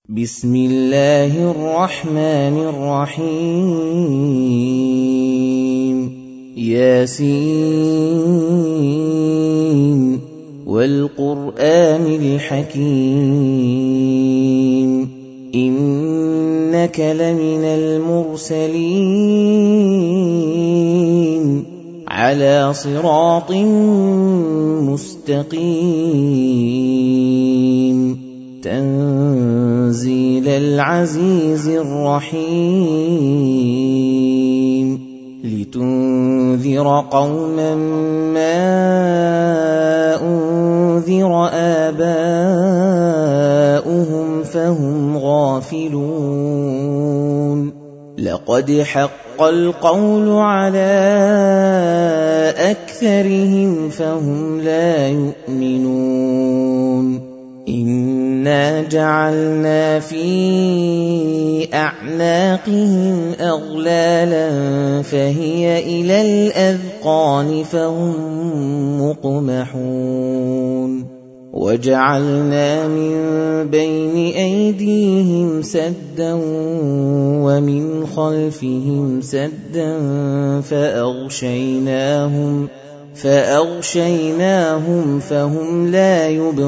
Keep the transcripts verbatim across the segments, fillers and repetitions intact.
بسم الله الرحمن الرحيم ياسين والقرآن الحكيم إنك لمن المرسلين على صراط مستقيم تنزيل العزيز الرحيم لتنذر قوما ما أنذر آباؤهم فهم غافلون لقد حق القول على أكثرهم فهم لا يؤمنون إنا جعلنا في أعناقهم أغلالا فهي إلى الأذقان فهم مقمحون وجعلنا من بين أيديهم سدا ومن خلفهم سدا فأغشيناهم فأغشيناهم فهم لا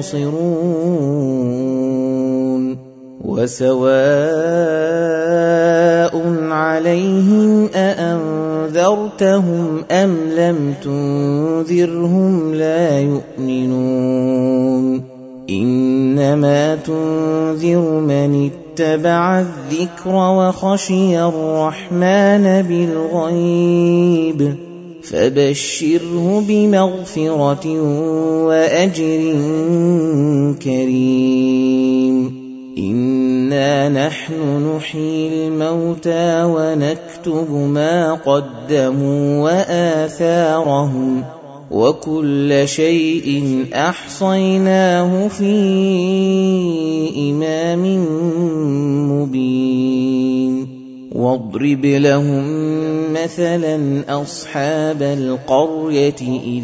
يبصرون وسواء عليهم أأنذرتهم أم لم تنذرهم لا يؤمنون إنما تنذر من اتبع الذكر وخشي الرحمن بالغيب فبشره بمغفرة وأجر كريم إنا نحن نحيي الموتى ونكتب ما قدموا وآثارهم وكل شيء أحصيناه في إمام مبين واضرب لهم مثلا أصحاب القرية إذ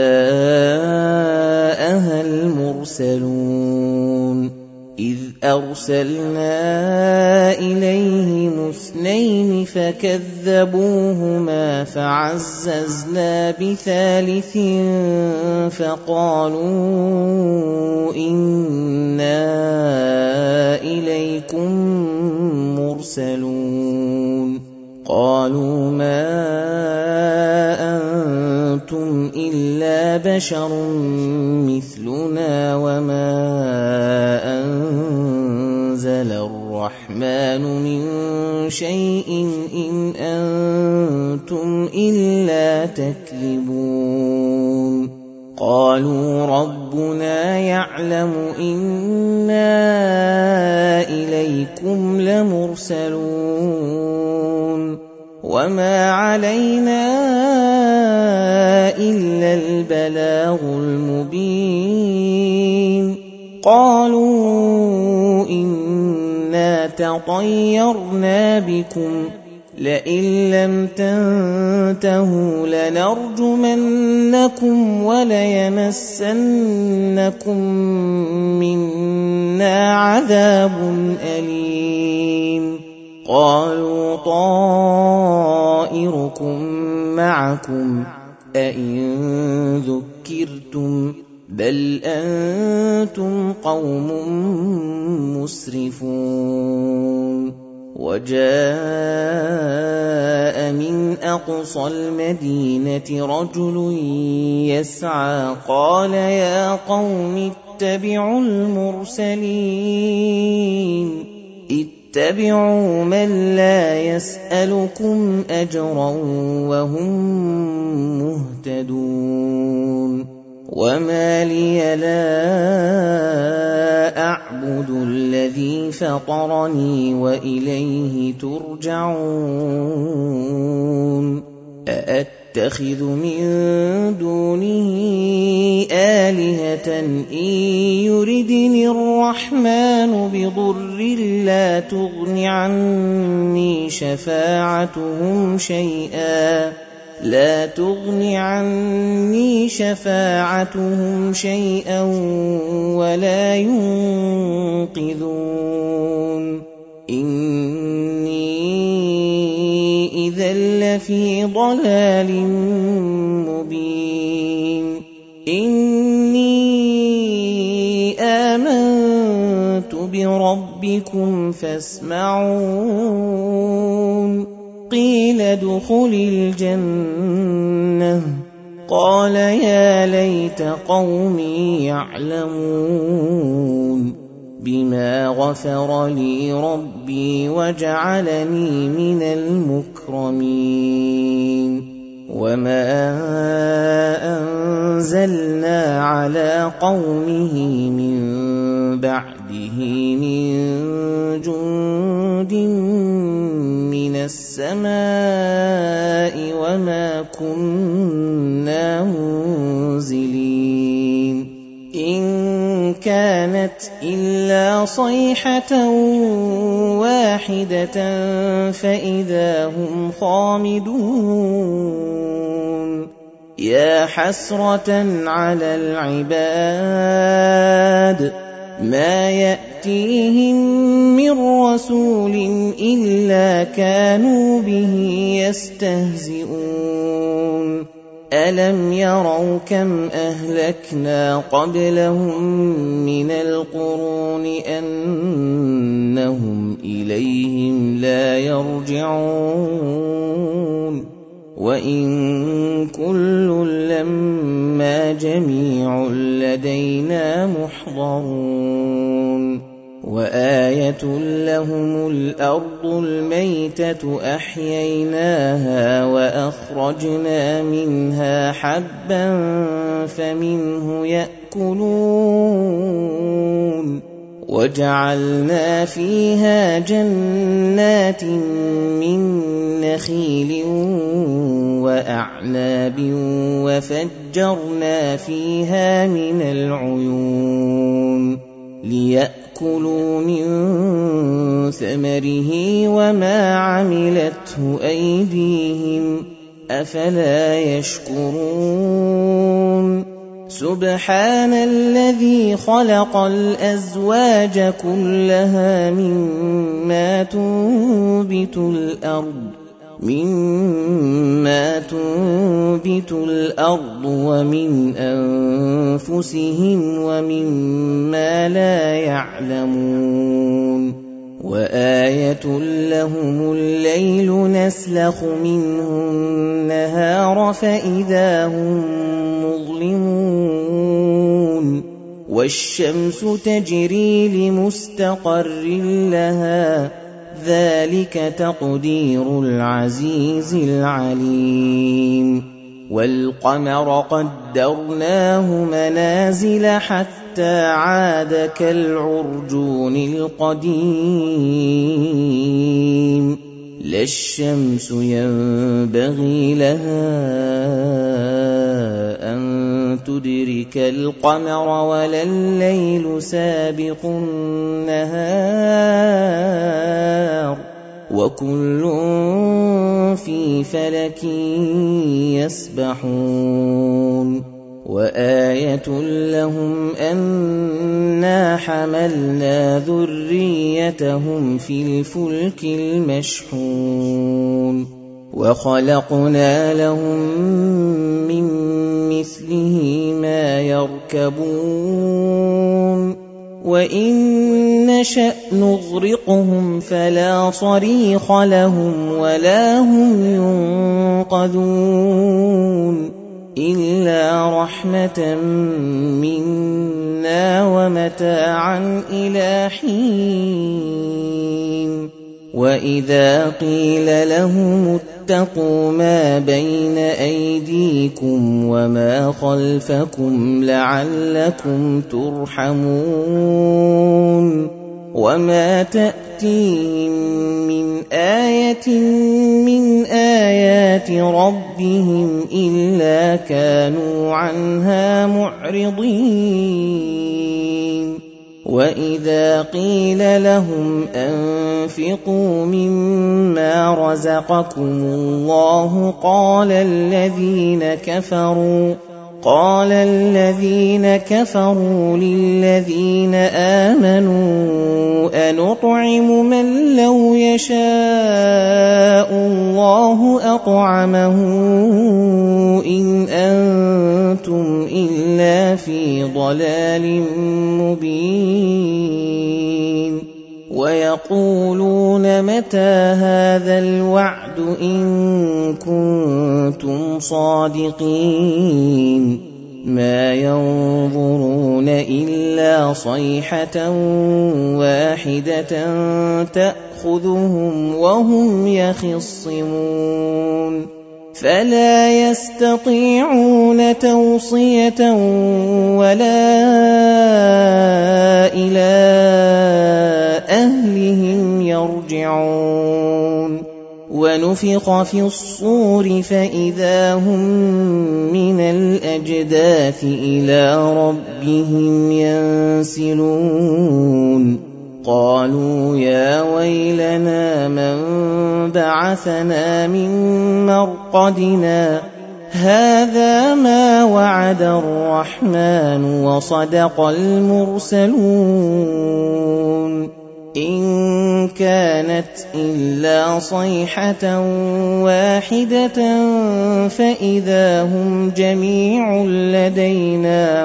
جاءها المرسلون إذ أرسلنا إليهم اثنين فكذبوهما فعززنا بثالث فقالوا إنا إليكم مرسلون قالوا ما أنتم إلا بشر مثلنا وما أنزل الرحمن من شيء إن أنتم إلا تكذبون قالوا ربنا يعلم إنا إليكم لمرسلون وما علينا إلا البلاغ المبين قالوا إنا تطيرنا بكم لئن لم تنتهوا لنرجمنكم وليمسنكم منا عذاب أليم قالوا طائركم معكم أئن ذكرتم بل أنتم قوم مسرفون وجاء من أقصى المدينة رجل يسعى قال يا قوم اتبعوا المرسلين اتبعوا من لا يسألكم أجرا وهم مهتدون وما لي لا أعبد الذي فطرني وإليه ترجعون أأتخذ من دونه آلهة إن يردني الرحمن بضر لا تغن عني شفاعتهم شيئا لا تغن عني شفاعتهم شيئا ولا ينقذون إني إذا لفي ضلال مبين إني آمنت بربكم فاسمعون قيل ادخل الجنة قال يا ليت قومي يعلمون بما غفر لي ربي وجعلني من المكرمين وما أنزلنا على قومه من بعده من جند من السماء وما كنا منزلين إن كانت إلا صيحة واحدة فإذا هم خامدون يا حسرة على العباد ما يأتيهم من رسول إلا كانوا به يستهزئون ألم يروا كم أهلكنا قبلهم من القرون أنهم إليهم لا يرجعون وإن كل لما جميع لدينا محضرون وآية لهم الأرض الميتة أحييناها وأخرجنا منها حبا فمنه يأكلون وجعلنا فيها جنات من نخيل وأعناب وفجرنا فيها من العيون ليأكلوا من ثمره وما عملته أيديهم أفلا يشكرون سبحان الذي خلق الأزواج كلها مما تنبت الأرض مما تنبت الأرض ومن أنفسهم ومما لا يعلمون وآية لهم الليل نسلخ منه النهار فإذا هم مظلمون والشمس تجري لمستقر لها ذلك تقدير العزيز العليم والقمر قدرناه منازل حتى عاد كالعرجون القديم لا الشمس ينبغي لها أن تدرك القمر ولا الليل سابق النهار وكل في فلك يسبحون وآية لهم أنا حملنا ذريتهم في الفلك المشحون وخلقنا لهم من مثله ما يركبون وإن نشأ نغرقهم فلا صريخ لهم ولا هم ينقذون إلا رحمة منا ومتاعا إلى حين وإذا قيل لهم اتقوا ما بين أيديكم وما خلفكم لعلكم ترحمون وما تأتيهم من آية من آيات ربهم إلا كانوا عنها معرضين وَإِذَا قِيلَ لَهُمْ أَنفِقُوا مِمَّا رَزَقَكُمُ اللَّهُ قَالَ الَّذِينَ كَفَرُوا قال الذين كفروا للذين آمنوا أنطعم من لو يشاء الله أطعمه إن أنتم إلا في ضلال مبين ويقولون متى هذا الوعد إن كنتم صادقين ما ينظرون إلا صيحة واحدة تأخذهم وهم يخصمون فلا يستطيعون توصية ولا إلى أهلهم يرجعون ونفخ في الصور فإذا هم من الأجداث إلى ربهم ينسلون قالوا يا ويلنا من بعثنا من مرقدنا هذا ما وعد الرحمن وصدق المرسلون إن كانت إلا صيحة واحدة فإذا هم جميع لدينا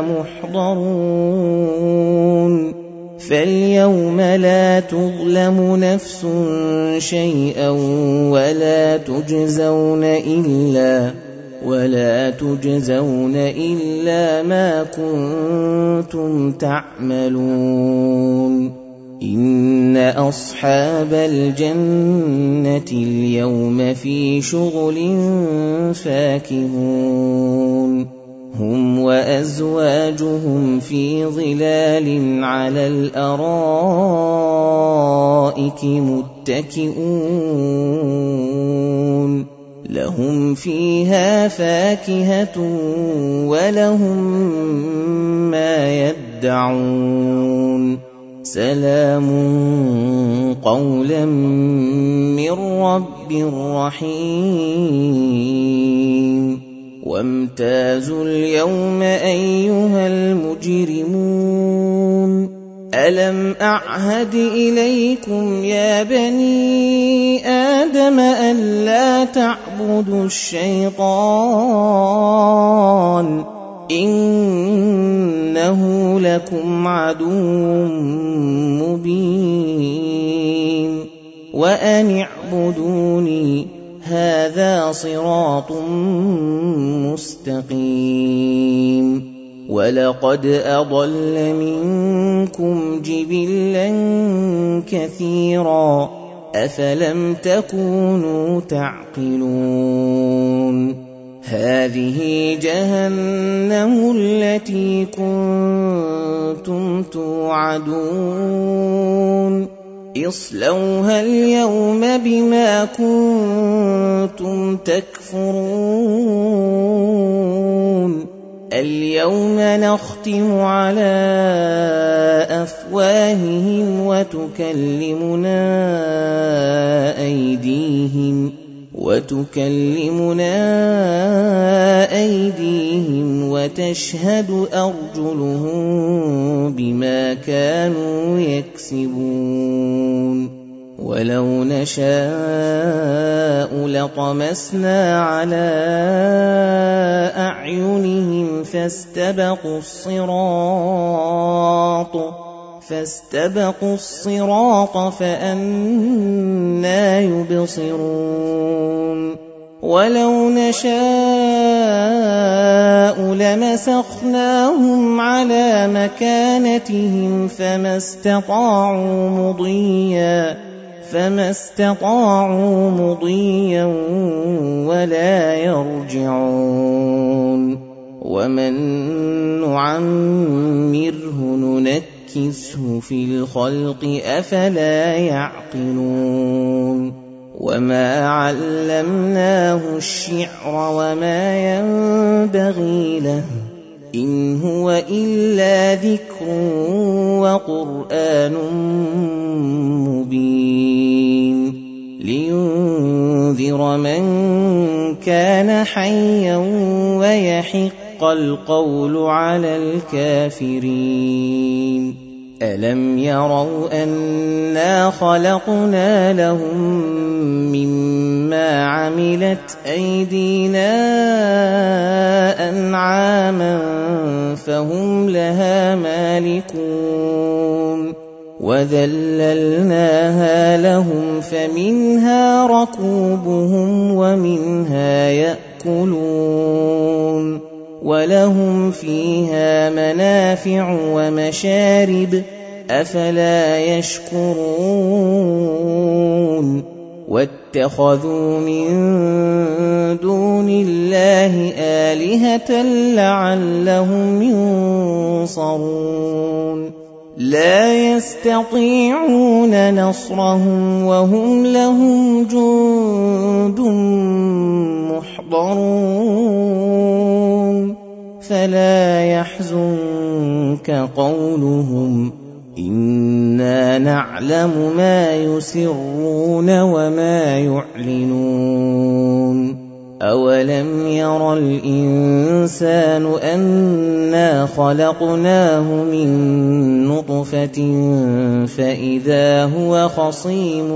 محضرون فاليوم لا تظلم نفس شيئا ولا تجزون إلا ولا تجزون إلا ما كنتم تعملون إن أصحاب الجنة اليوم في شغل فاكهون هم وأزواجهم في ظلال على الأرائك متكئون لهم فيها فاكهة ولهم ما يدعون سلام قولا من رب رحيم وامتازوا اليوم أيها المجرمون ألم أعهد إليكم يا بني آدم ألا تعبدوا الشيطان إنه لكم عدو مبين وأن اعبدوني هذا صراط مستقيم ولقد أضل منكم جبلا كثيرا أفلم تكونوا تعقلون هذه جهنم التي كنتم توعدون اصلوها اليوم بما كنتم تكفرون اليوم نختم على أفواههم وتكلمنا أيديهم وتكلمنا أيديهم وتشهد أرجلهم بما كانوا يكسبون ولو نشاء لطمسنا على أعينهم فاستبقوا الصراط فاستبقوا الصراط فأنى يبصرون ولو نشاء لمسخناهم على مكانتهم فما استطاعوا مضيا فما استطاعوا مضيا ولا يرجعون ومن نعمره ننكسه في الخلق أفلا يعقلون وما علمناه الشعر وما ينبغي له إن هو إلا ذكر وقرآن مبين لينذر من كان حيا ويحق القول على الكافرين ألم يروا أنا خلقنا لهم مما عملت أيدينا أنعاما فهم لها مالكون وذللناها لهم فمنها ركوبهم ومنها يأكلون ولهم فيها منافع ومشارب أفلا يشكرون واتخذوا من دون الله آلهة لعلهم ينصرون لا يستطيعون نصرهم وهم لهم جند محضرون فلا يحزنك قولهم إنا نعلم ما يسرون وما يعلنون أولم ير الإنسان أنا خلقناه من نطفة فإذا هو خصيم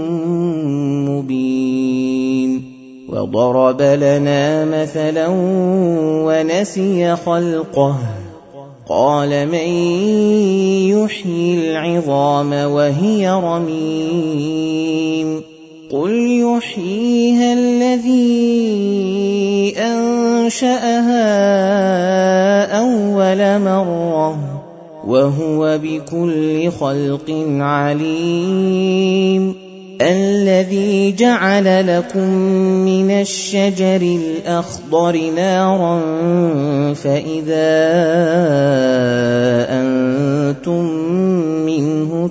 مبين وضرب لنا مثلا ونسي خلقه قال من يحيي العظام وهي رميم قل يحييها الذي أنشأها أول مرة وهو بكل خلق عليم الذي جعل لكم من الشجر الأخضر نارا فإذا أنتم منه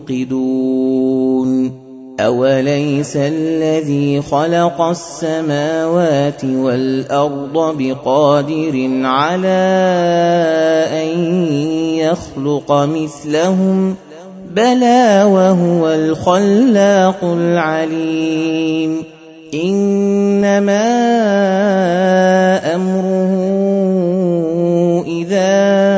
توقدون أوليس الذي خلق السماوات والأرض بقادر على أن يخلق مثلهم بلى وهو الخلاق العليم إنما أمره إذا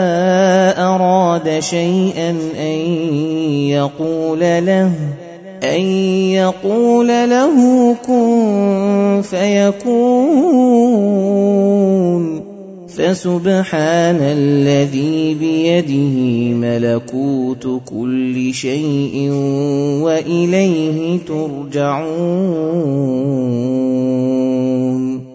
أراد شيئا أن يقول له أن يقول له كن فيكون فسبحان الذي بيده ملكوت كل شيء وإليه ترجعون